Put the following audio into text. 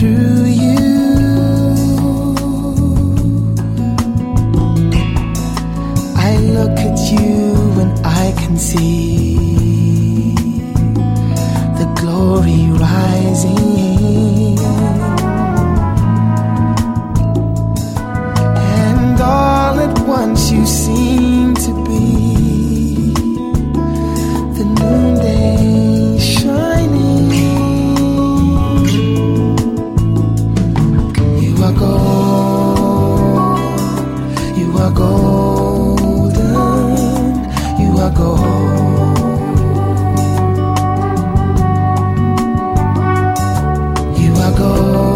through you. I look at you and I can see the glory rising, and all at once you seem to be the noonday shining. You are gold, you are golden, you are gold. You are gold.